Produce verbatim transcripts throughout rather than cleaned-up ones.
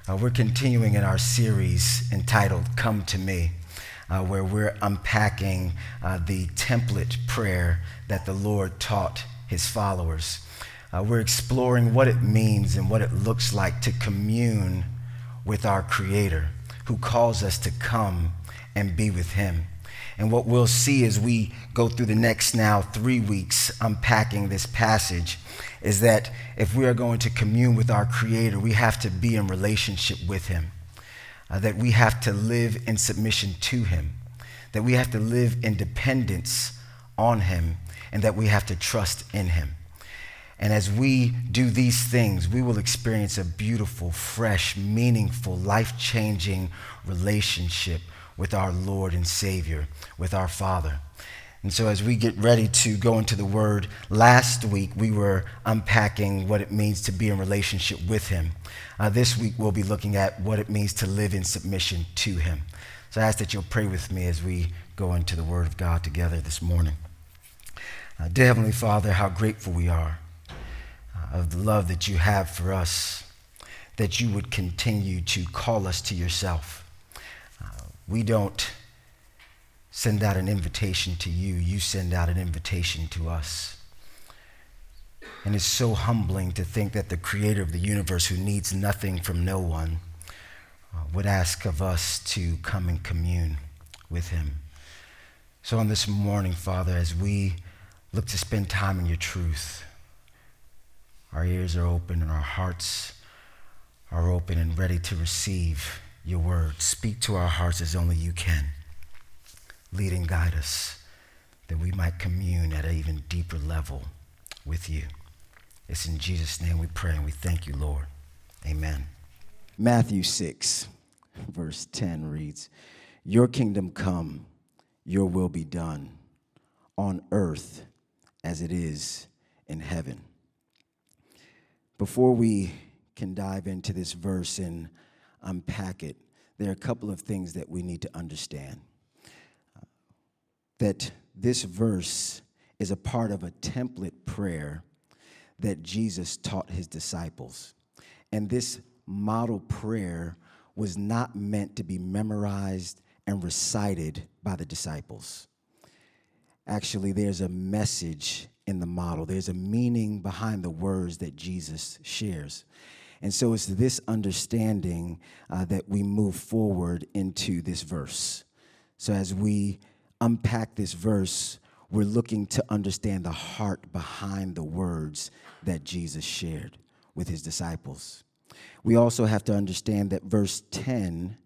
Uh, we're continuing in our series entitled Come to Me, uh, where we're unpacking uh, the template prayer that the Lord taught his followers. Uh, we're exploring what it means and what it looks like to commune with our Creator, who calls us to come and be with him. And what we'll see as we go through the next now three weeks unpacking this passage is that if we are going to commune with our Creator, we have to be in relationship with him, uh, that we have to live in submission to him, that we have to live in dependence on him, and that we have to trust in him. And as we do these things, we will experience a beautiful, fresh, meaningful, life-changing relationship with our Lord and Savior, with our Father. And so as we get ready to go into the Word, last week we were unpacking what it means to be in relationship with him. Uh, this week we'll be looking at what it means to live in submission to him. So I ask that you'll pray with me as we go into the Word of God together this morning. Uh, dear Heavenly Father, how grateful we are uh, of the love that you have for us, that you would continue to call us to yourself. We don't send out an invitation to you. You send out an invitation to us. And it's so humbling to think that the Creator of the universe, who needs nothing from no one, uh, would ask of us to come and commune with him. So on this morning, Father, as we look to spend time in your truth, our ears are open and our hearts are open and ready to receive your word. Speak to our hearts as only you can. Lead and guide us that we might commune at an even deeper level with you. It's in Jesus' name we pray and we thank you, Lord. Amen. Matthew six, verse ten reads, "Your kingdom come, your will be done on earth as it is in heaven." Before we can dive into this verse and unpack it, there are a couple of things that we need to understand. Uh, that this verse is a part of a template prayer that Jesus taught his disciples. And this model prayer was not meant to be memorized and recited by the disciples. Actually, there's a message in the model. There's a meaning behind the words that Jesus shares. And so it's this understanding uh, that we move forward into this verse. So as we unpack this verse, we're looking to understand the heart behind the words that Jesus shared with his disciples. We also have to understand that verse ten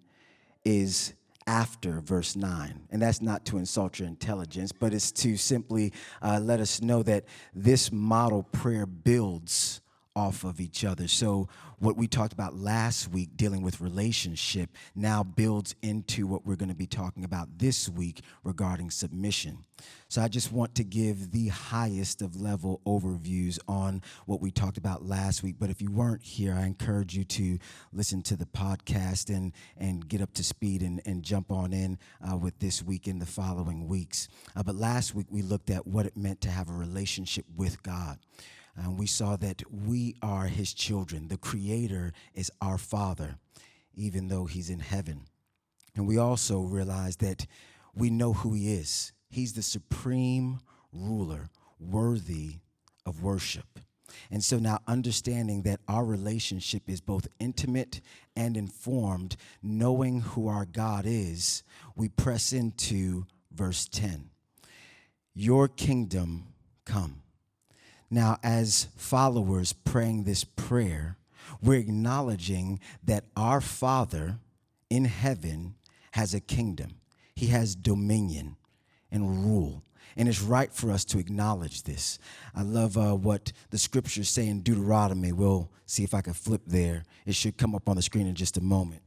is after verse nine. And that's not to insult your intelligence, but it's to simply uh, let us know that this model prayer builds off of each other. So what we talked about last week, dealing with relationship, now builds into what we're going to be talking about this week regarding submission. So I just want to give the highest of level overviews on what we talked about last week. But if you weren't here, I encourage you to listen to the podcast and, and get up to speed and, and jump on in uh, with this week and the following weeks. Uh, but last week we looked at what it meant to have a relationship with God. And we saw that we are his children. The Creator is our Father, even though he's in heaven. And we also realized that we know who he is. He's the supreme ruler, worthy of worship. And so now understanding that our relationship is both intimate and informed, knowing who our God is, we press into verse ten. Your kingdom come. Now, as followers praying this prayer, we're acknowledging that our Father in heaven has a kingdom. He has dominion and rule. And it's right for us to acknowledge this. I love uh, what the scriptures say in Deuteronomy. We'll see if I can flip there. It should come up on the screen in just a moment.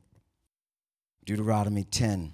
Deuteronomy ten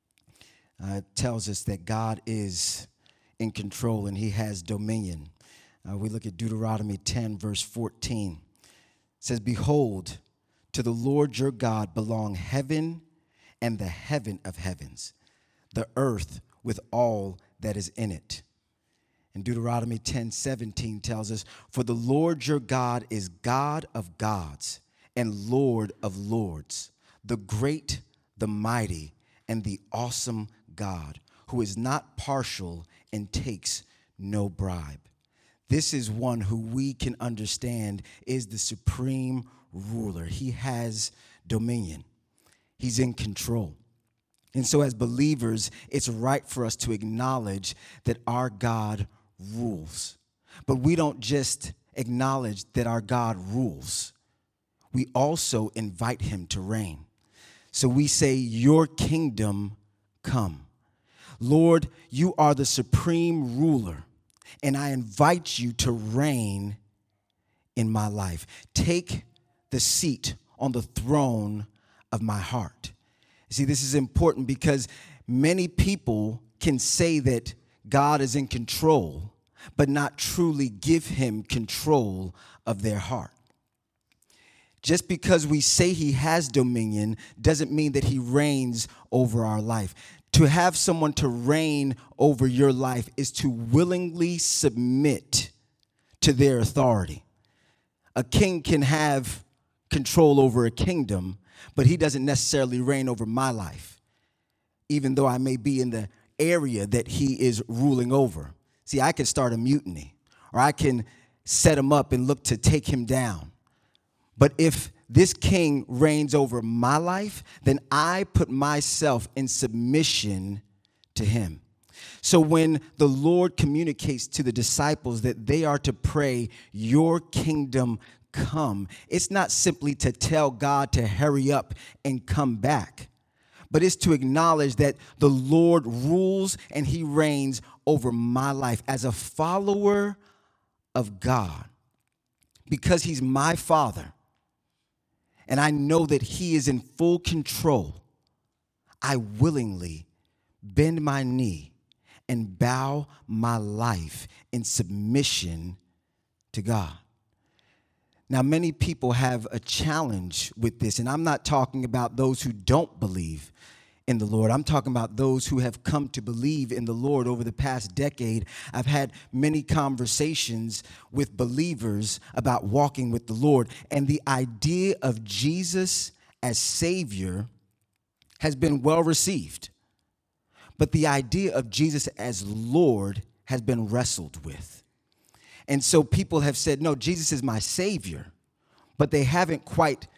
uh, tells us that God is in control and he has dominion. Uh, we look at Deuteronomy ten, verse fourteen. It says, "Behold, to the Lord your God belong heaven and the heaven of heavens, the earth with all that is in it." And Deuteronomy ten seventeen tells us, "For the Lord your God is God of gods and Lord of lords, the great, the mighty, and the awesome God, who is not partial and takes no bribe. This is one who we can understand is the supreme ruler. He has dominion. He's in control. And so as believers, it's right for us to acknowledge that our God rules. But we don't just acknowledge that our God rules. We also invite him to reign. So we say, your kingdom come. Lord, you are the supreme ruler, and I invite you to reign in my life. Take the seat on the throne of my heart. See, this is important because many people can say that God is in control, but not truly give him control of their heart. Just because we say he has dominion doesn't mean that he reigns over our life. To have someone to reign over your life is to willingly submit to their authority. A king can have control over a kingdom, but he doesn't necessarily reign over my life, even though I may be in the area that he is ruling over. See, I can start a mutiny, or I can set him up and look to take him down. But if this king reigns over my life, then I put myself in submission to him. So when the Lord communicates to the disciples that they are to pray, your kingdom come, it's not simply to tell God to hurry up and come back, but it's to acknowledge that the Lord rules and he reigns over my life as a follower of God. Because he's my Father, and I know that he is in full control, I willingly bend my knee and bow my life in submission to God. Now, many people have a challenge with this, and I'm not talking about those who don't believe in the Lord. I'm talking about those who have come to believe in the Lord over the past decade. I've had many conversations with believers about walking with the Lord, and the idea of Jesus as Savior has been well received. But the idea of Jesus as Lord has been wrestled with. And so people have said, no, Jesus is my Savior, but they haven't quite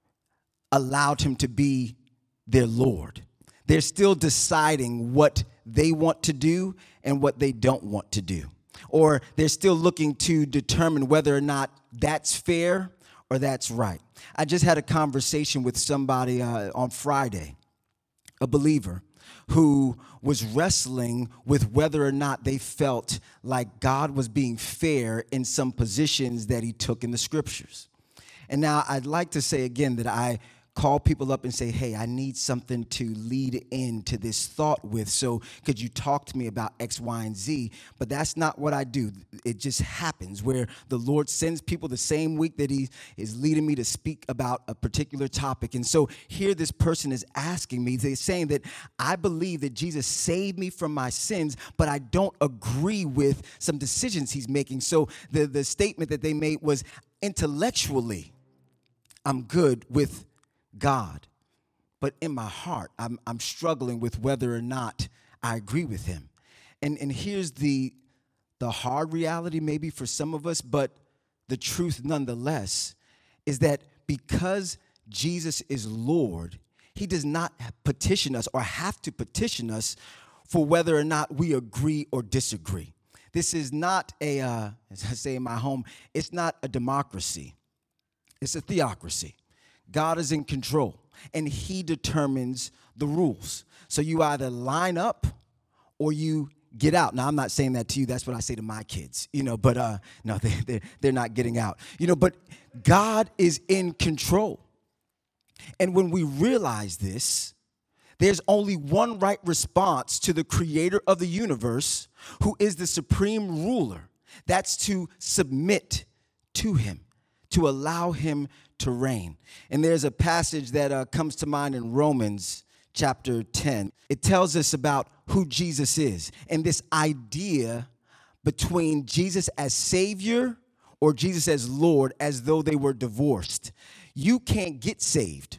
allowed him to be their Lord. They're still deciding what they want to do and what they don't want to do. Or they're still looking to determine whether or not that's fair or that's right. I just had a conversation with somebody uh, on Friday, a believer, who was wrestling with whether or not they felt like God was being fair in some positions that he took in the scriptures. And now I'd like to say again that I call people up and say, hey, I need something to lead into this thought with. So could you talk to me about X, Y, and Z? But that's not what I do. It just happens where the Lord sends people the same week that he is leading me to speak about a particular topic. And so here this person is asking me, they're saying that I believe that Jesus saved me from my sins, but I don't agree with some decisions he's making. So the, the statement that they made was, intellectually, I'm good with God, but in my heart, I'm, I'm struggling with whether or not I agree with him. And, and here's the, the hard reality maybe for some of us, but the truth nonetheless is that because Jesus is Lord, he does not petition us or have to petition us for whether or not we agree or disagree. This is not a, uh, as I say in my home, it's not a democracy. It's a theocracy. God is in control, and he determines the rules. So you either line up or you get out. Now, I'm not saying that to you. That's what I say to my kids, you know, but uh, no, they, they're, they're not getting out. You know, but God is in control. And when we realize this, there's only one right response to the creator of the universe, who is the supreme ruler. That's to submit to him, to allow him to reign. And there's a passage that uh, comes to mind in Romans chapter ten. It tells us about who Jesus is and this idea between Jesus as Savior or Jesus as Lord, as though they were divorced. You can't get saved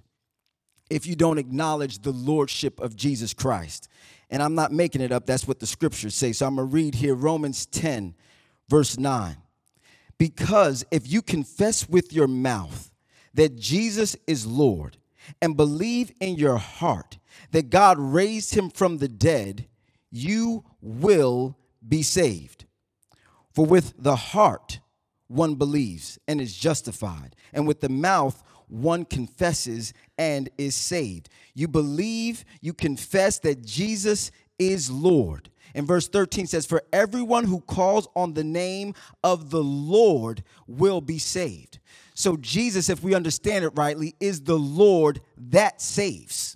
if you don't acknowledge the lordship of Jesus Christ. And I'm not making it up. That's what the scriptures say. So I'm going to read here Romans ten, verse nine. Because if you confess with your mouth that Jesus is Lord and believe in your heart that God raised him from the dead, you will be saved. For with the heart one believes and is justified, and with the mouth one confesses and is saved. You believe, you confess that Jesus is Lord. And verse thirteen says, for everyone who calls on the name of the Lord will be saved. So Jesus, if we understand it rightly, is the Lord that saves.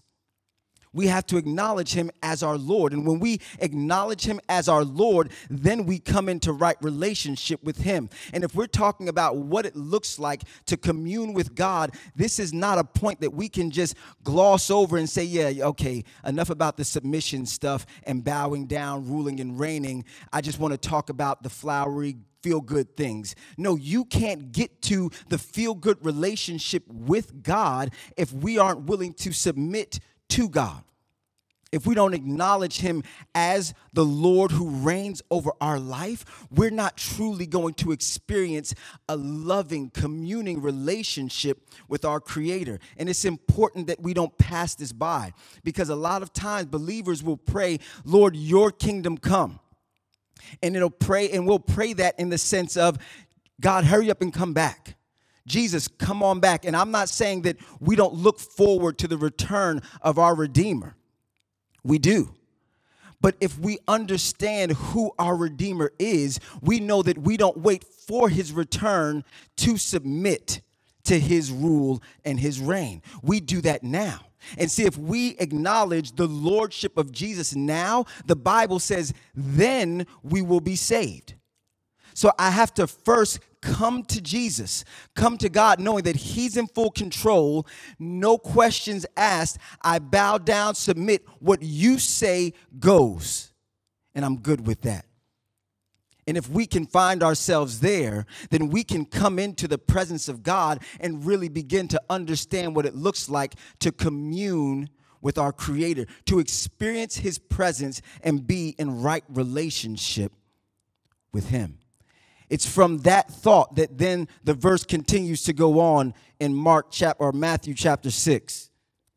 We have to acknowledge him as our Lord. And when we acknowledge him as our Lord, then we come into right relationship with him. And if we're talking about what it looks like to commune with God, this is not a point that we can just gloss over and say, yeah, okay, enough about the submission stuff and bowing down, ruling and reigning. I just want to talk about the flowery feel-good things. No, you can't get to the feel-good relationship with God if we aren't willing to submit to God. If we don't acknowledge him as the Lord who reigns over our life, we're not truly going to experience a loving, communing relationship with our Creator. And it's important that we don't pass this by, because a lot of times believers will pray, Lord, your kingdom come. And it'll pray, and we'll pray that in the sense of, God, hurry up and come back. Jesus, come on back. And I'm not saying that we don't look forward to the return of our Redeemer. We do. But if we understand who our Redeemer is, we know that we don't wait for his return to submit to his rule and his reign. We do that now. And see, if we acknowledge the lordship of Jesus now, the Bible says, then we will be saved. So I have to first come to Jesus, come to God, knowing that he's in full control. No questions asked. I bow down, submit. What you say goes. And I'm good with that. And if we can find ourselves there, then we can come into the presence of God and really begin to understand what it looks like to commune with our Creator, to experience his presence and be in right relationship with him. It's from that thought that then the verse continues to go on in Mark chapter or Matthew chapter six.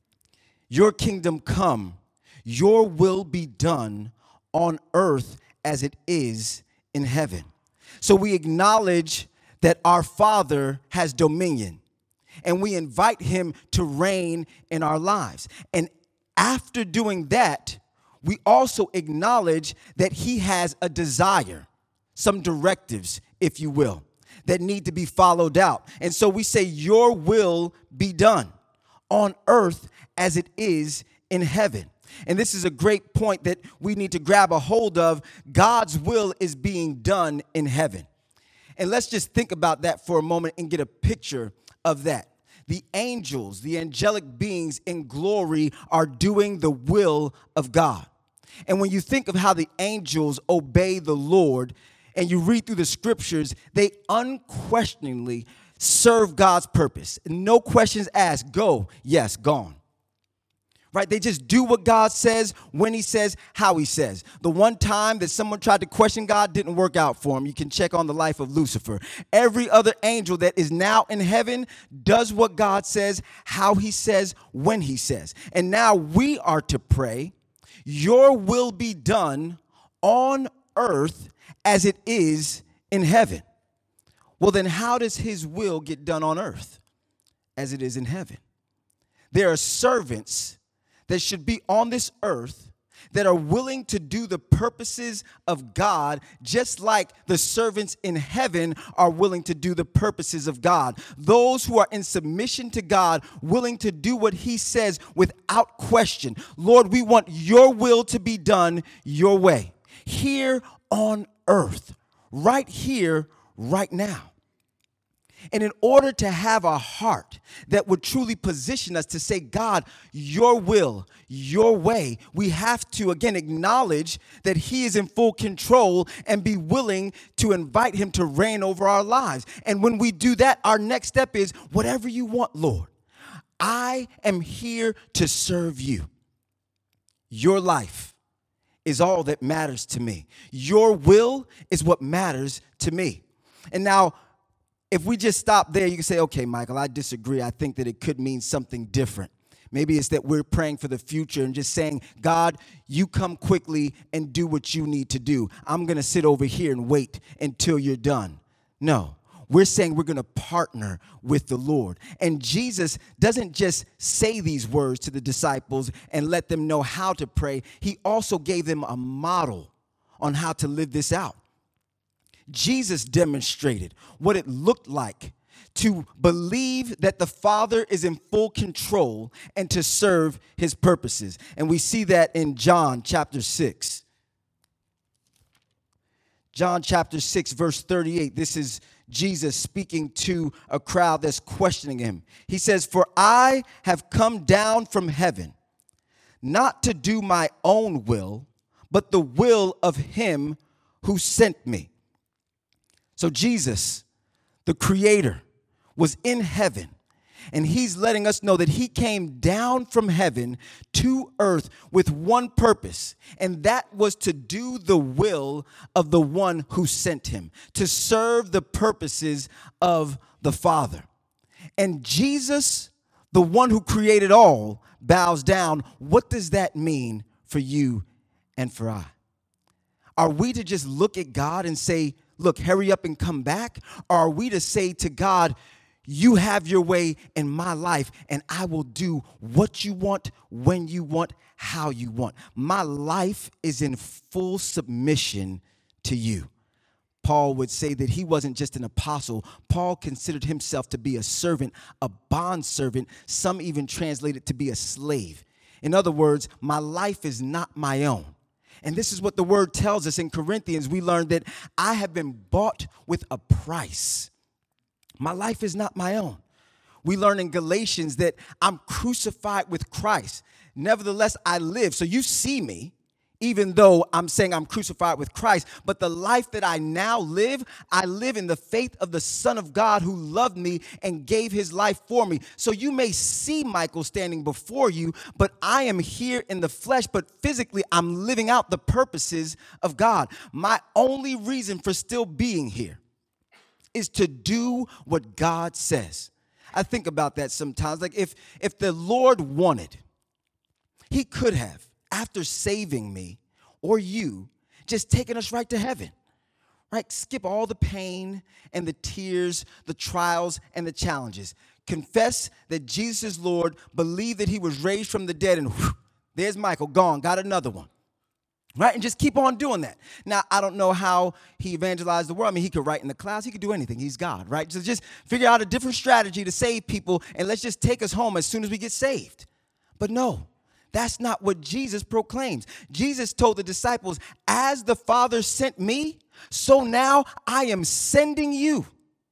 Your kingdom come, your will be done on earth as it is in heaven. So we acknowledge that our Father has dominion, and we invite him to reign in our lives. And after doing that, we also acknowledge that he has a desire, some directives, if you will, that need to be followed out. And so we say, your will be done on earth as it is in heaven. And this is a great point that we need to grab a hold of. God's will is being done in heaven. And let's just think about that for a moment and get a picture of that. The angels, the angelic beings in glory, are doing the will of God. And when you think of how the angels obey the Lord, and you read through the scriptures, they unquestioningly serve God's purpose. No questions asked. Go. Yes, gone. Right? They just do what God says, when he says, how he says. The one time that someone tried to question God didn't work out for him. You can check on the life of Lucifer. Every other angel that is now in heaven does what God says, how he says, when he says. And now we are to pray, your will be done on earth as it is in heaven. Well, then how does his will get done on earth as it is in heaven? There are servants that should be on this earth that are willing to do the purposes of God, just like the servants in heaven are willing to do the purposes of God. Those who are in submission to God, willing to do what he says without question. Lord, we want your will to be done your way, here on earth, right here, right now. And in order to have a heart that would truly position us to say, God, your will, your way, we have to, again, acknowledge that he is in full control and be willing to invite him to reign over our lives. And when we do that, our next step is, whatever you want, Lord, I am here to serve you. Your life is all that matters to me. Your will is what matters to me. And now, if we just stop there, you can say, okay, Michael, I disagree. I think that it could mean something different. Maybe it's that we're praying for the future and just saying, God, you come quickly and do what you need to do. I'm going to sit over here and wait until you're done. No, we're saying we're going to partner with the Lord. And Jesus doesn't just say these words to the disciples and let them know how to pray. He also gave them a model on how to live this out. Jesus demonstrated what it looked like to believe that the Father is in full control and to serve his purposes. And we see that in John chapter six. John chapter six, verse thirty-eight. This is Jesus speaking to a crowd that's questioning him. He says, "For I have come down from heaven, not to do my own will, but the will of him who sent me." So Jesus, the creator, was in heaven, and he's letting us know that he came down from heaven to earth with one purpose, and that was to do the will of the one who sent him, to serve the purposes of the Father. And Jesus, the one who created all, bows down. What does that mean for you and for I? Are we to just look at God and say, look, hurry up and come back? Or are we to say to God, you have your way in my life, and I will do what you want, when you want, how you want. My life is in full submission to you. Paul would say that he wasn't just an apostle. Paul considered himself to be a servant, a bondservant. Some even translate it to be a slave. In other words, my life is not my own. And this is what the word tells us in Corinthians. We learned that I have been bought with a price. My life is not my own. We learn in Galatians that I'm crucified with Christ. Nevertheless, I live. So you see me, even though I'm saying I'm crucified with Christ. But the life that I now live, I live in the faith of the Son of God who loved me and gave his life for me. So you may see Michael standing before you, but I am here in the flesh, but physically I'm living out the purposes of God. My only reason for still being here is to do what God says. I think about that sometimes. Like if, if the Lord wanted, he could have, after saving me or you, just taken us right to heaven, right? Skip all the pain and the tears, the trials and the challenges. Confess that Jesus is Lord, believe that he was raised from the dead, and whew, there's Michael, gone, got another one. Right? And just keep on doing that. Now, I don't know how he evangelized the world. I mean, he could write in the clouds. He could do anything. He's God, right? So just figure out a different strategy to save people, and let's just take us home as soon as we get saved. But no, that's not what Jesus proclaims. Jesus told the disciples, as the Father sent me, so now I am sending you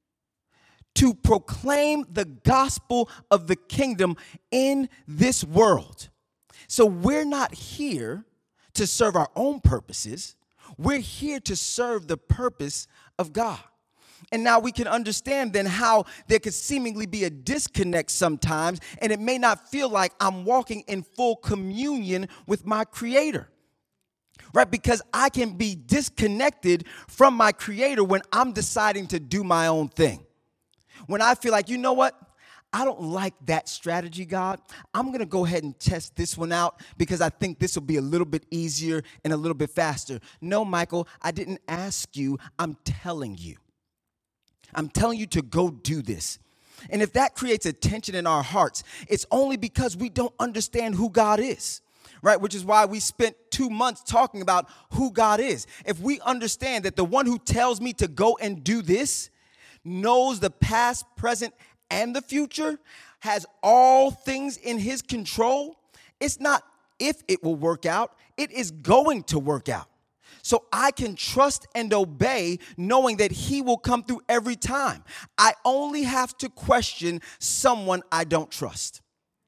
to proclaim the gospel of the kingdom in this world. So we're not here to serve our own purposes. We're here to serve the purpose of God. And now we can understand then how there could seemingly be a disconnect sometimes, and it may not feel like I'm walking in full communion with my Creator, right? Because I can be disconnected from my Creator when I'm deciding to do my own thing. When I feel like, you know what? I don't like that strategy, God. I'm going to go ahead and test this one out because I think this will be a little bit easier and a little bit faster. No, Michael, I didn't ask you. I'm telling you. I'm telling you to go do this. And if that creates a tension in our hearts, it's only because we don't understand who God is, right? Which is why we spent two months talking about who God is. If we understand that the one who tells me to go and do this knows the past, present, and the future, has all things in his control, it's not if it will work out, it is going to work out. So I can trust and obey knowing that he will come through every time. I only have to question someone I don't trust.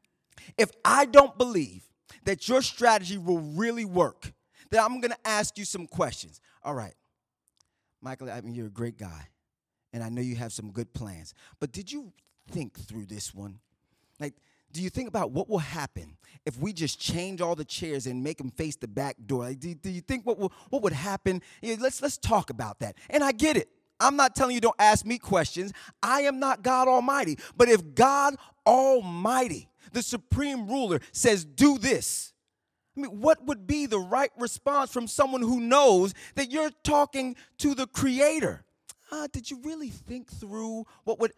If I don't believe that your strategy will really work, then I'm going to ask you some questions. All right, Michael, I mean, you're a great guy, and I know you have some good plans. But did you think through this one? Like, do you think about what will happen if we just change all the chairs and make them face the back door? Like, do, do you think what will, what would happen? You know, let's let's talk about that. And I get it. I'm not telling you don't ask me questions. I am not God Almighty. But if God Almighty, the supreme ruler, says do this, I mean, what would be the right response from someone who knows that you're talking to the Creator? Uh, did you really think through what would...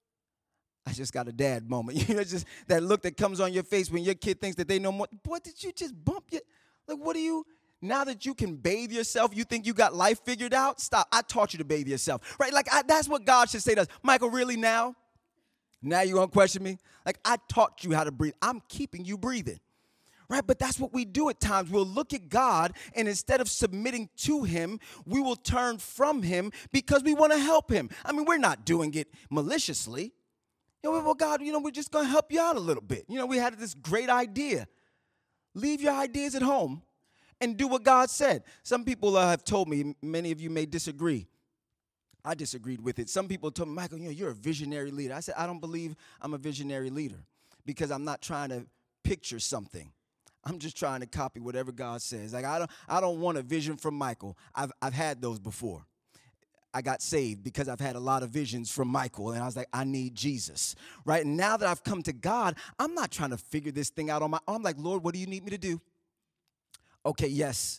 I just got a dad moment. You know, just that look that comes on your face when your kid thinks that they know more. Boy, did you just bump your... Like, what do you... Now that you can bathe yourself, you think you got life figured out? Stop. I taught you to bathe yourself. Right? Like, I, that's what God should say to us. Michael, really now? Now you going to question me? Like, I taught you how to breathe. I'm keeping you breathing. Right? But that's what we do at times. We'll look at God, and instead of submitting to him, we will turn from him because we want to help him. I mean, we're not doing it maliciously. You know, well, God, you know, we're just going to help you out a little bit. You know, we had this great idea. Leave your ideas at home and do what God said. Some people uh, have told me, many of you may disagree. I disagreed with it. Some people told me, Michael, you know, you're a visionary leader. I said, I don't believe I'm a visionary leader because I'm not trying to picture something. I'm just trying to copy whatever God says. Like, I don't, I don't want a vision from Michael. I've, I've had those before. I got saved because I've had a lot of visions from Michael, and I was like, I need Jesus, right? And now that I've come to God, I'm not trying to figure this thing out on my own. I'm like, Lord, what do you need me to do? Okay, yes.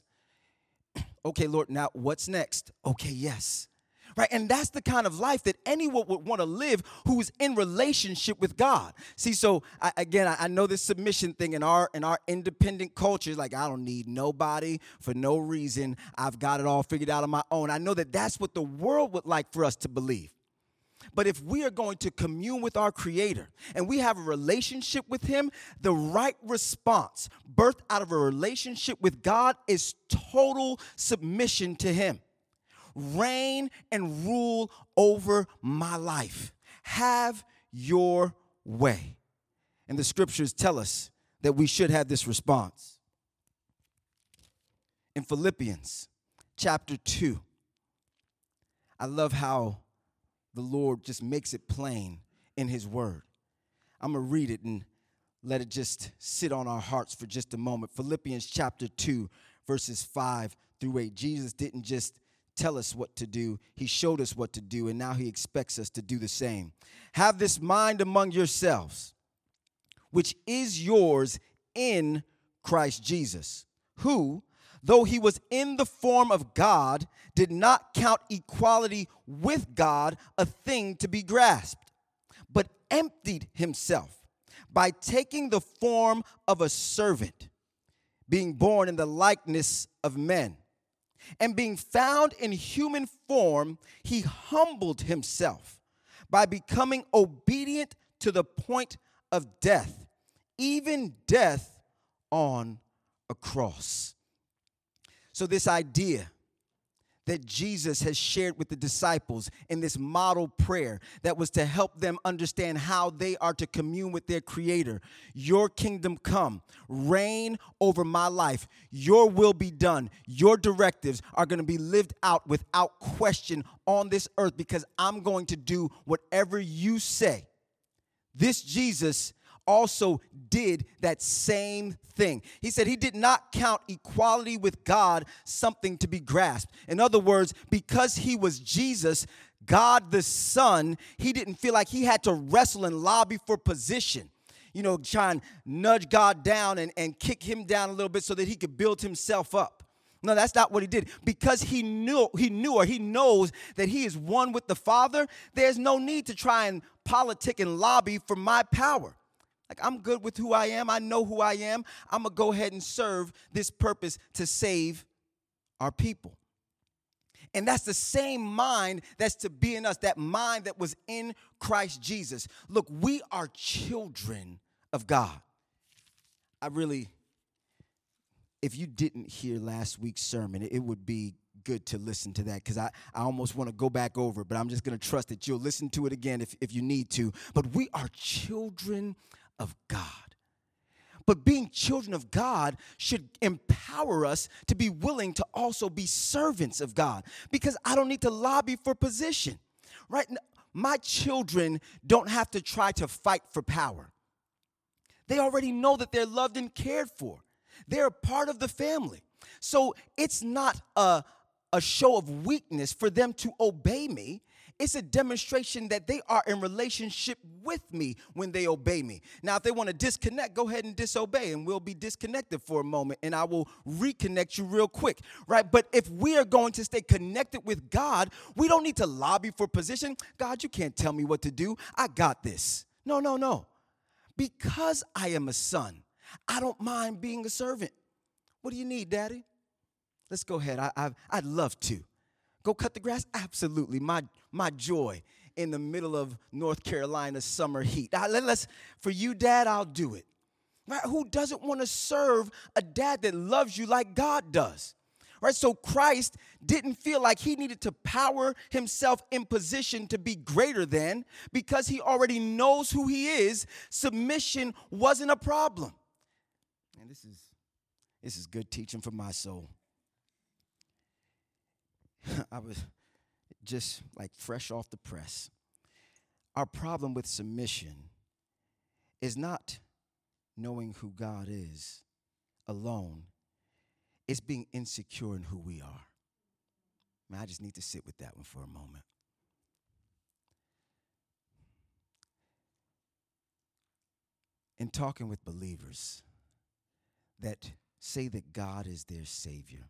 Okay, Lord, now what's next? Okay, yes. Right, and that's the kind of life that anyone would want to live who's in relationship with God. See, so I, again, I, I know this submission thing in our in our independent culture is like, I don't need nobody for no reason. I've got it all figured out on my own. I know that that's what the world would like for us to believe. But if we are going to commune with our Creator and we have a relationship with him, the right response, birthed out of a relationship with God, is total submission to him. Reign and rule over my life. Have your way. And the scriptures tell us that we should have this response. In Philippians chapter two, I love how the Lord just makes it plain in his word. I'm going to read it and let it just sit on our hearts for just a moment. Philippians chapter two, verses five through eight. Jesus didn't just tell us what to do. He showed us what to do, and now he expects us to do the same. Have this mind among yourselves, which is yours in Christ Jesus, who, though he was in the form of God, did not count equality with God a thing to be grasped, but emptied himself by taking the form of a servant, being born in the likeness of men. And being found in human form, he humbled himself by becoming obedient to the point of death, even death on a cross. So this idea that Jesus has shared with the disciples in this model prayer that was to help them understand how they are to commune with their Creator. Your kingdom come, reign over my life. Your will be done. Your directives are going to be lived out without question on this earth because I'm going to do whatever you say. This Jesus also did that same thing. He said he did not count equality with God something to be grasped. In other words, because he was Jesus, God the Son, he didn't feel like he had to wrestle and lobby for position. You know, try and nudge God down and, and kick him down a little bit so that he could build himself up. No, that's not what he did. Because he knew, he knew or he knows that he is one with the Father, there's no need to try and politic and lobby for my power. Like, I'm good with who I am. I know who I am. I'm going to go ahead and serve this purpose to save our people. And that's the same mind that's to be in us, that mind that was in Christ Jesus. Look, we are children of God. I really, if you didn't hear last week's sermon, it, it would be good to listen to that, because I, I almost want to go back over it, but I'm just going to trust that you'll listen to it again if, if you need to. But we are children of God. But being children of God should empower us to be willing to also be servants of God, because I don't need to lobby for position, right? My children don't have to try to fight for power. They already know that they're loved and cared for. They're a part of the family. So it's not a, a show of weakness for them to obey me. It's a demonstration that they are in relationship with me when they obey me. Now, if they want to disconnect, go ahead and disobey, and we'll be disconnected for a moment, and I will reconnect you real quick, right? But if we are going to stay connected with God, we don't need to lobby for position. God, you can't tell me what to do. I got this. No, no, no. Because I am a son, I don't mind being a servant. What do you need, Daddy? Let's go ahead. I, I, I'd love to. Go cut the grass? Absolutely. My my joy in the middle of North Carolina summer heat. I, let, let's, for you, Dad, I'll do it. Right? Who doesn't want to serve a dad that loves you like God does? Right? So Christ didn't feel like he needed to power himself in position to be greater than, because he already knows who he is. Submission wasn't a problem. And this is this is good teaching for my soul. I was just like fresh off the press. Our problem with submission is not knowing who God is alone. It's being insecure in who we are. Man, I just need to sit with that one for a moment. In talking with believers that say that God is their Savior,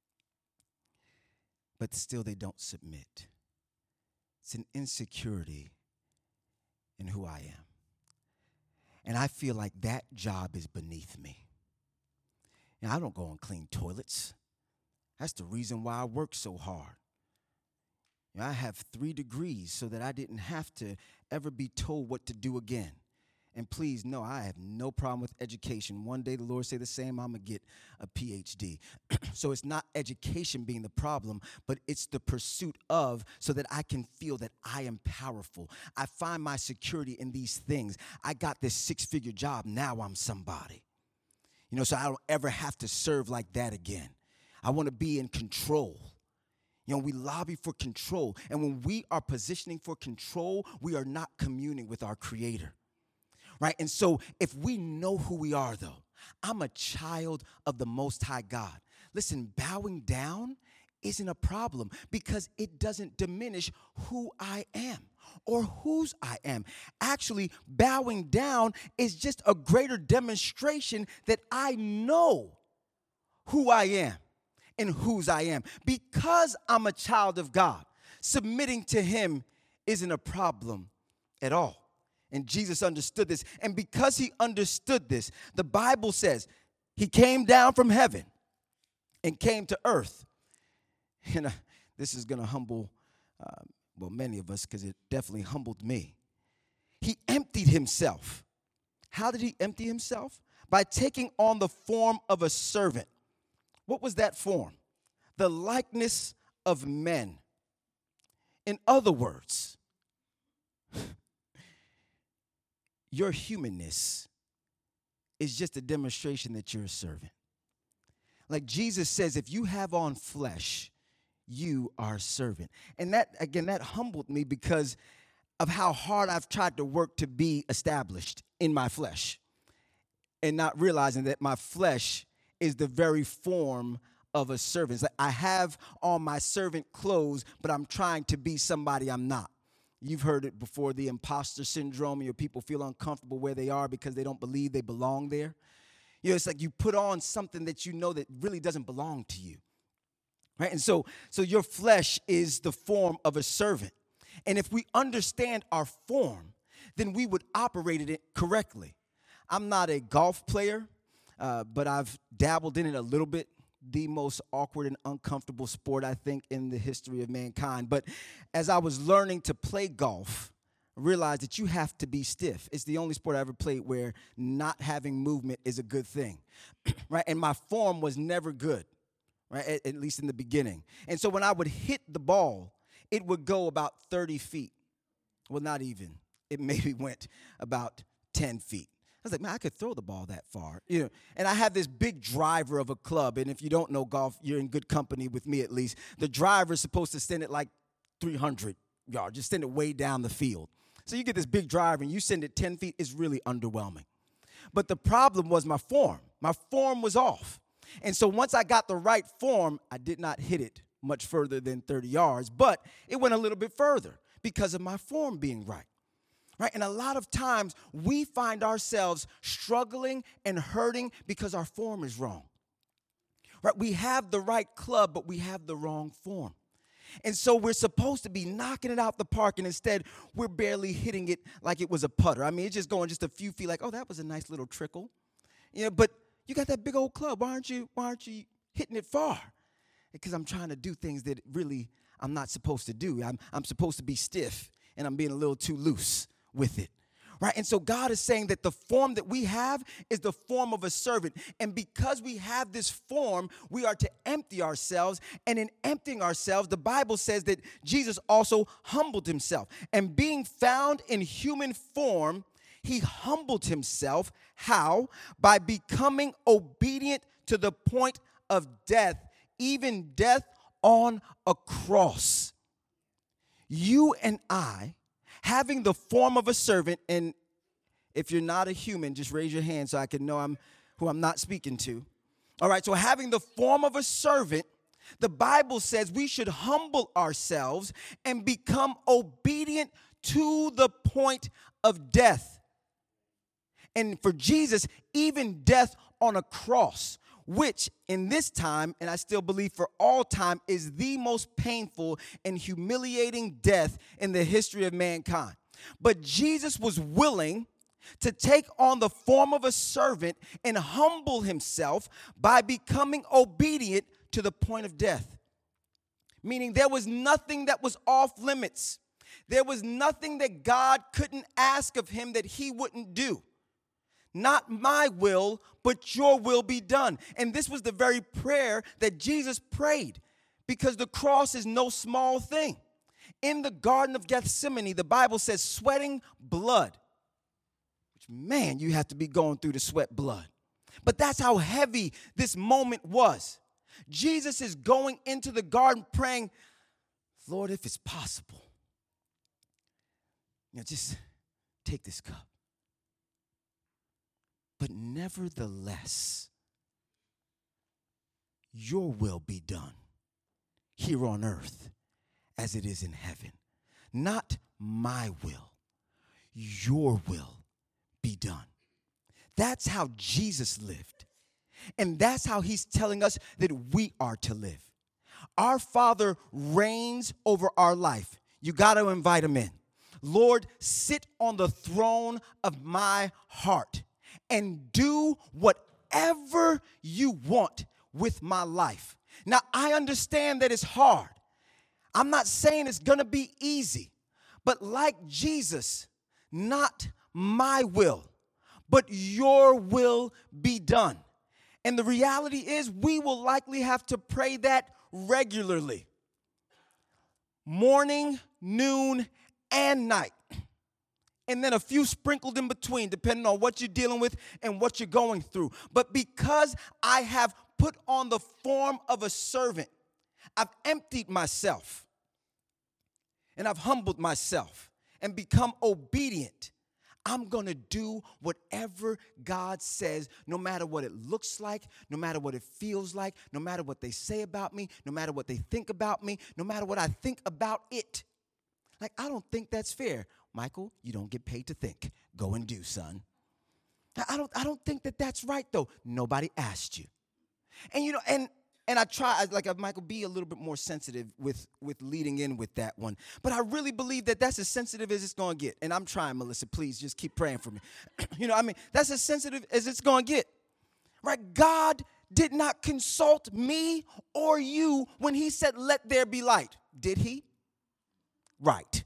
but still they don't submit, it's an insecurity in who I am. And I feel like that job is beneath me. And I don't go and clean toilets. That's the reason why I work so hard. You know, I have three degrees so that I didn't have to ever be told what to do again. And please know, I have no problem with education. One day the Lord say the same, I'm going to get a P H D. So it's not education being the problem, but it's the pursuit of, so that I can feel that I am powerful. I find my security in these things. I got this six-figure job. Now I'm somebody. You know, so I don't ever have to serve like that again. I want to be in control. You know, we lobby for control. And when we are positioning for control, we are not communing with our Creator. Right? And so if we know who we are, though, I'm a child of the Most High God. Listen, bowing down isn't a problem, because it doesn't diminish who I am or whose I am. Actually, bowing down is just a greater demonstration that I know who I am and whose I am. Because I'm a child of God, submitting to him isn't a problem at all. And Jesus understood this. And because he understood this, the Bible says he came down from heaven and came to earth. And uh, this is going to humble, uh, well, many of us, because it definitely humbled me. He emptied himself. How did he empty himself? By taking on the form of a servant. What was that form? The likeness of men. In other words, your humanness is just a demonstration that you're a servant. Like Jesus says, if you have on flesh, you are a servant. And that, again, that humbled me because of how hard I've tried to work to be established in my flesh, and not realizing that my flesh is the very form of a servant. It's like I have on my servant clothes, but I'm trying to be somebody I'm not. You've heard it before, the imposter syndrome. Your people feel uncomfortable where they are because they don't believe they belong there. You know, it's like you put on something that you know that really doesn't belong to you. Right? And so, so your flesh is the form of a servant. And if we understand our form, then we would operate it correctly. I'm not a golf player, uh, but I've dabbled in it a little bit. The most awkward and uncomfortable sport, I think, in the history of mankind. But as I was learning to play golf, realized that you have to be stiff. It's the only sport I ever played where not having movement is a good thing, right? And my form was never good, right, at, at least in the beginning. And so when I would hit the ball, it would go about thirty feet. Well, not even. It maybe went about ten feet. I was like, man, I could throw the ball that far. You know, and I have this big driver of a club, and if you don't know golf, you're in good company with me at least. The driver is supposed to send it like three hundred yards, just send it way down the field. So you get this big driver, and you send it ten feet, it's really underwhelming. But the problem was my form. My form was off. And so once I got the right form, I did not hit it much further than thirty yards, but it went a little bit further because of my form being right. Right? And a lot of times we find ourselves struggling and hurting because our form is wrong. Right? We have the right club, but we have the wrong form. And so we're supposed to be knocking it out the park, and instead we're barely hitting it like it was a putter. I mean, it's just going just a few feet like, oh, that was a nice little trickle. You know, but you got that big old club. Why aren't you, why aren't you hitting it far? Because I'm trying to do things that really I'm not supposed to do. I'm, I'm supposed to be stiff, and I'm being a little too loose with it, right? And so God is saying that the form that we have is the form of a servant. And because we have this form, we are to empty ourselves. And in emptying ourselves, the Bible says that Jesus also humbled himself. And being found in human form, he humbled himself. How? By becoming obedient to the point of death, even death on a cross. You and I, having the form of a servant, and if you're not a human, just raise your hand so I can know I'm who I'm not speaking to. All right, so having the form of a servant, the Bible says we should humble ourselves and become obedient to the point of death. And for Jesus, even death on a cross, which in this time, and I still believe for all time, is the most painful and humiliating death in the history of mankind. But Jesus was willing to take on the form of a servant and humble himself by becoming obedient to the point of death. Meaning there was nothing that was off limits. There was nothing that God couldn't ask of him that he wouldn't do. Not my will, but your will be done. And this was the very prayer that Jesus prayed, because the cross is no small thing. In the Garden of Gethsemane, the Bible says sweating blood, which, man, you have to be going through to sweat blood. But that's how heavy this moment was. Jesus is going into the garden praying, Lord, if it's possible, you know, just take this cup. But nevertheless, your will be done here on earth as it is in heaven. Not my will, your will be done. That's how Jesus lived. And that's how he's telling us that we are to live. Our Father reigns over our life. You got to invite him in. Lord, sit on the throne of my heart and do whatever you want with my life. Now, I understand that it's hard. I'm not saying it's going to be easy. But like Jesus, not my will, but your will be done. And the reality is we will likely have to pray that regularly. Morning, noon, and night. And then a few sprinkled in between, depending on what you're dealing with and what you're going through. But because I have put on the form of a servant, I've emptied myself, and I've humbled myself and become obedient. I'm going to do whatever God says, no matter what it looks like, no matter what it feels like, no matter what they say about me, no matter what they think about me, no matter what I think about it. Like, I don't think that's fair. Michael, you don't get paid to think. Go and do, son. I don't, I don't think that that's right, though. Nobody asked you. And, you know, and and I try, like, Michael, be a little bit more sensitive with, with leading in with that one. But I really believe that that's as sensitive as it's going to get. And I'm trying, Melissa. Please just keep praying for me. You know, I mean, that's as sensitive as it's going to get. Right? God did not consult me or you when he said, let there be light. Did he? Right.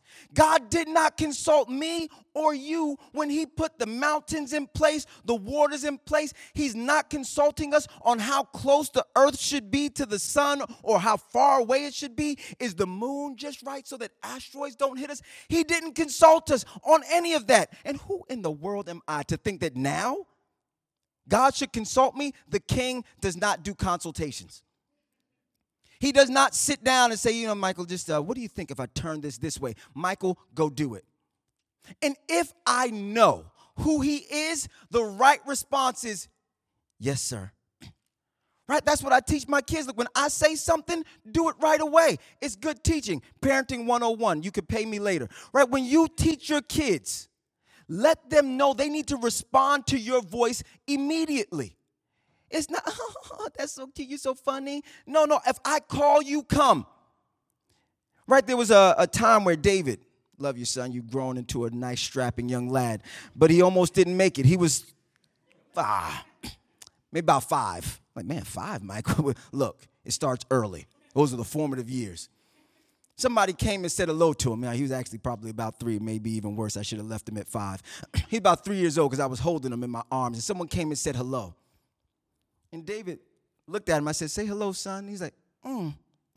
God did not consult me or you when he put the mountains in place, the waters in place. He's not consulting us on how close the earth should be to the sun or how far away it should be. Is the moon just right so that asteroids don't hit us? He didn't consult us on any of that. And who in the world am I to think that now God should consult me? The king does not do consultations. He does not sit down and say, you know, Michael, just uh, what do you think if I turn this this way? Michael, go do it. And if I know who he is, the right response is, yes, sir. Right? That's what I teach my kids. Look, when I say something, do it right away. It's good teaching. Parenting one oh one. You could pay me later. Right? When you teach your kids, let them know they need to respond to your voice immediately. It's not, oh, that's so cute, you're so funny. No, no, if I call you, come. Right, there was a, a time where David, love you, son, you've grown into a nice, strapping young lad, but he almost didn't make it. He was, ah, maybe about five. Like, man, five, Michael. Look, it starts early. Those are the formative years. Somebody came and said hello to him. Now, he was actually probably about three, maybe even worse. I should have left him at five. He's about three years old because I was holding him in my arms, and someone came and said hello. And David looked at him. I said, say hello, son. He's like, mm.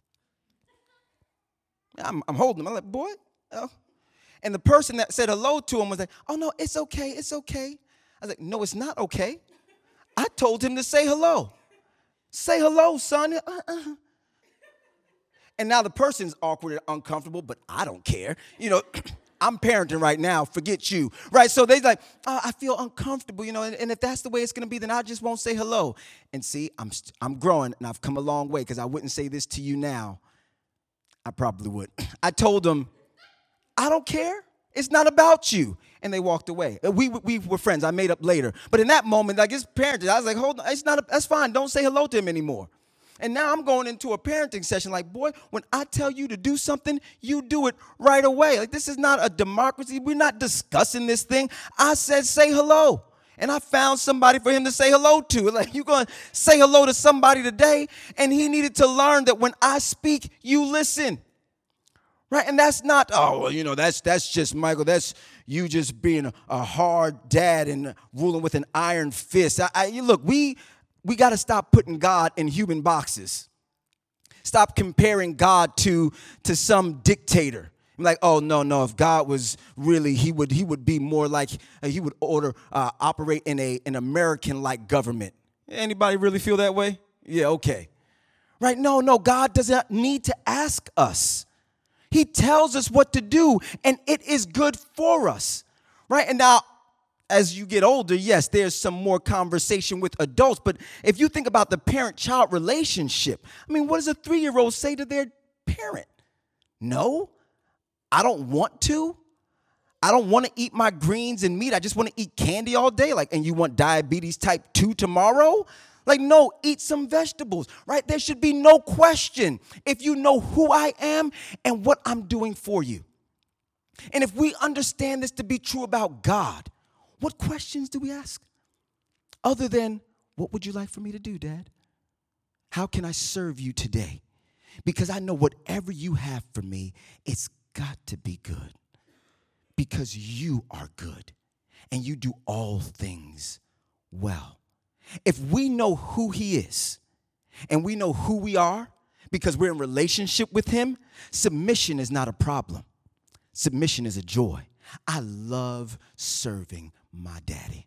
I'm, I'm holding him. I'm like, boy. Oh. And the person that said hello to him was like, oh, no, it's okay. It's okay. I was like, no, it's not okay. I told him to say hello. Say hello, son. Uh-uh. And now the person's awkward and uncomfortable, but I don't care. You know, I'm parenting right now. Forget you. Right? So they're like, oh, I feel uncomfortable, you know, and, and if that's the way it's going to be, then I just won't say hello. And see, I'm I'm growing, and I've come a long way because I wouldn't say this to you now. I probably would. I told them, I don't care. It's not about you. And they walked away. We, we were friends. I made up later. But in that moment, like his parents, I was like, hold on. It's not a, that's fine. Don't say hello to him anymore. And now I'm going into a parenting session like, boy, when I tell you to do something, you do it right away. Like, this is not a democracy. We're not discussing this thing. I said, say hello. And I found somebody for him to say hello to. Like, you're going to say hello to somebody today, and he needed to learn that when I speak, you listen. Right? And that's not, oh, well, you know, that's that's just, Michael, that's you just being a, a hard dad and ruling with an iron fist. I, I, look, we... We got to stop putting God in human boxes. Stop comparing God to, to some dictator. I'm like, oh, no, no. If God was really, he would he would be more like, uh, he would order, uh, operate in a an American-like government. Anybody really feel that way? Yeah, okay. Right? No, no. God doesn't need to ask us. He tells us what to do, and it is good for us. Right? And now, as you get older, yes, there's some more conversation with adults. But if you think about the parent-child relationship, I mean, what does a three-year-old say to their parent? No, I don't want to. I don't want to eat my greens and meat. I just want to eat candy all day. Like, and you want diabetes type two tomorrow? Like, no, eat some vegetables, right? There should be no question if you know who I am and what I'm doing for you. And if we understand this to be true about God, what questions do we ask? Other than, what would you like for me to do, Dad? How can I serve you today? Because I know whatever you have for me, it's got to be good. Because you are good and you do all things well. If we know who he is and we know who we are because we're in relationship with him, submission is not a problem. Submission is a joy. I love serving my daddy.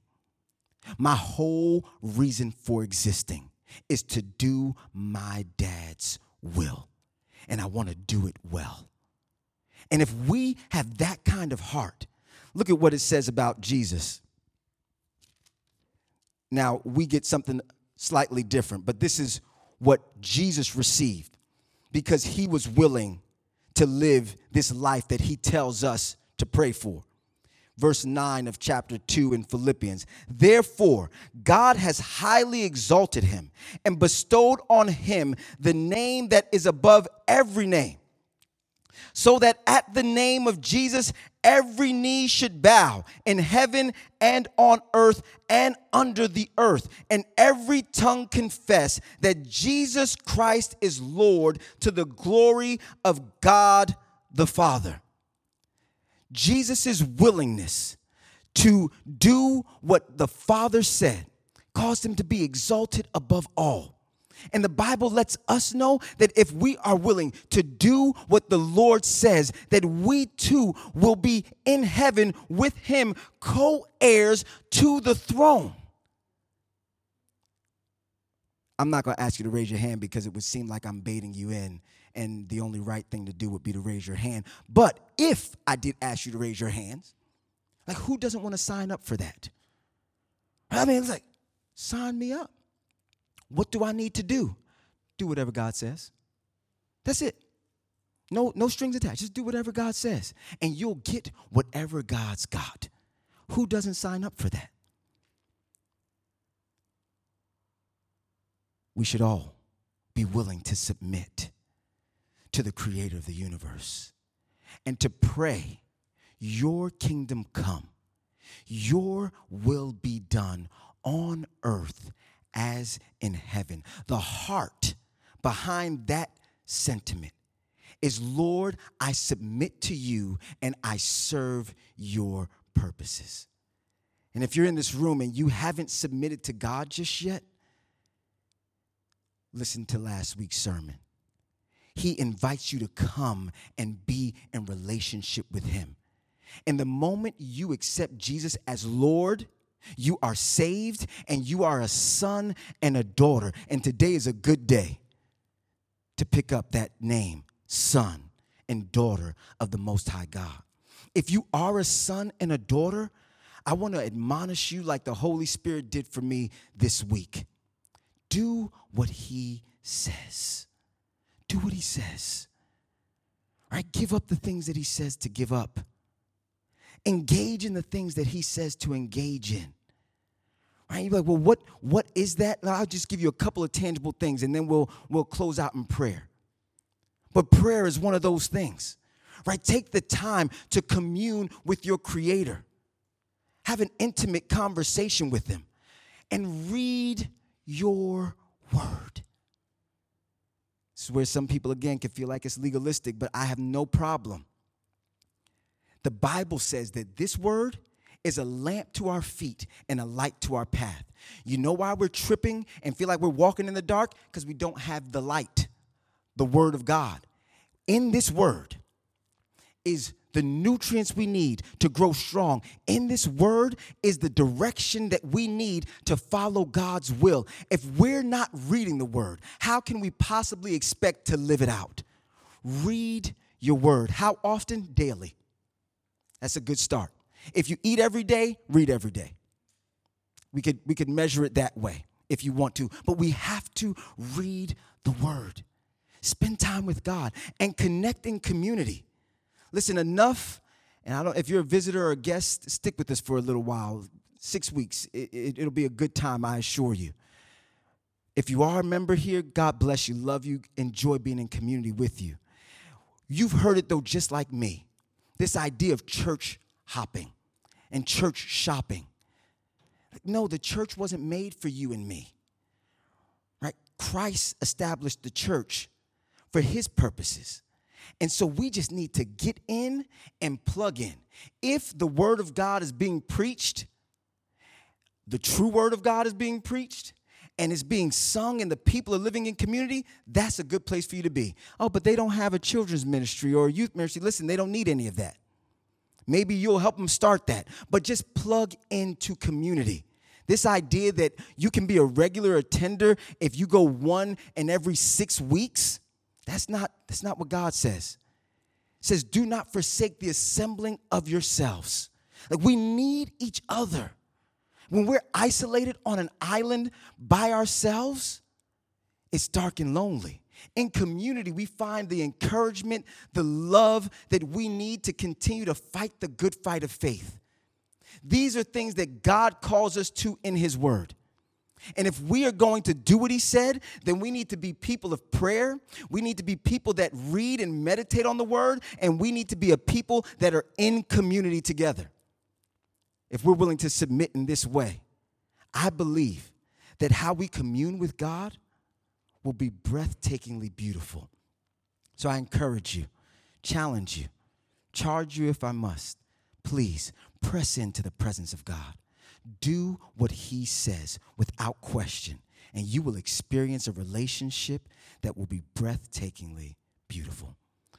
My whole reason for existing is to do my dad's will. And I want to do it well. And if we have that kind of heart, look at what it says about Jesus. Now, we get something slightly different, but this is what Jesus received because he was willing to live this life that he tells us to pray for. Verse nine of chapter two in Philippians. Therefore, God has highly exalted him and bestowed on him the name that is above every name, so that at the name of Jesus, every knee should bow in heaven and on earth and under the earth, and every tongue confess that Jesus Christ is Lord to the glory of God the Father. Jesus' willingness to do what the Father said caused him to be exalted above all. And the Bible lets us know that if we are willing to do what the Lord says, that we too will be in heaven with him, co-heirs to the throne. I'm not going to ask you to raise your hand because it would seem like I'm baiting you in, and the only right thing to do would be to raise your hand. But if I did ask you to raise your hands, like, who doesn't want to sign up for that? I mean, it's like, sign me up. What do I need to do? Do whatever God says. That's it. No, no strings attached. Just do whatever God says, and you'll get whatever God's got. Who doesn't sign up for that? We should all be willing to submit to the creator of the universe and to pray, your kingdom come, your will be done on earth as in heaven. The heart behind that sentiment is, Lord, I submit to you and I serve your purposes. And if you're in this room and you haven't submitted to God just yet, listen to last week's sermon. He invites you to come and be in relationship with him. And the moment you accept Jesus as Lord, you are saved and you are a son and a daughter. And today is a good day to pick up that name, son and daughter of the Most High God. If you are a son and a daughter, I want to admonish you like the Holy Spirit did for me this week. Do what he says. Do what he says. All right? Give up the things that he says to give up. Engage in the things that he says to engage in. Right? You're like, well, what, what is that? And I'll just give you a couple of tangible things, and then we'll, we'll close out in prayer. But prayer is one of those things. Right? Take the time to commune with your Creator. Have an intimate conversation with him. And read your word. This is where some people, again, can feel like it's legalistic, but I have no problem. The Bible says that this word is a lamp to our feet and a light to our path. You know why we're tripping and feel like we're walking in the dark? Because we don't have the light, the word of God. In this word is the nutrients we need to grow strong. In this word is the direction that we need to follow God's will. If we're not reading the word, how can we possibly expect to live it out? Read your word. How often? Daily. That's a good start. If you eat every day, read every day. We could, we could measure it that way if you want to. But we have to read the word. Spend time with God and connect in community. Listen, enough, and I don't. If you're a visitor or a guest, stick with us for a little while. Six weeks. It, it, it'll be a good time, I assure you. If you are a member here, God bless you. Love you. Enjoy being in community with you. You've heard it, though, just like me. This idea of church hopping and church shopping. No, the church wasn't made for you and me. Right? Christ established the church for his purposes. And so we just need to get in and plug in. If the word of God is being preached, the true word of God is being preached, and it's being sung and the people are living in community, that's a good place for you to be. Oh, but they don't have a children's ministry or a youth ministry. Listen, they don't need any of that. Maybe you'll help them start that. But just plug into community. This idea that you can be a regular attender if you go one in every six weeks, that's not, that's not what God says. It says, do not forsake the assembling of yourselves. Like, we need each other. When we're isolated on an island by ourselves, it's dark and lonely. In community, we find the encouragement, the love that we need to continue to fight the good fight of faith. These are things that God calls us to in his word. And if we are going to do what he said, then we need to be people of prayer. We need to be people that read and meditate on the word. And we need to be a people that are in community together. If we're willing to submit in this way, I believe that how we commune with God will be breathtakingly beautiful. So I encourage you, challenge you, charge you if I must. Please press into the presence of God. Do what he says without question, and you will experience a relationship that will be breathtakingly beautiful.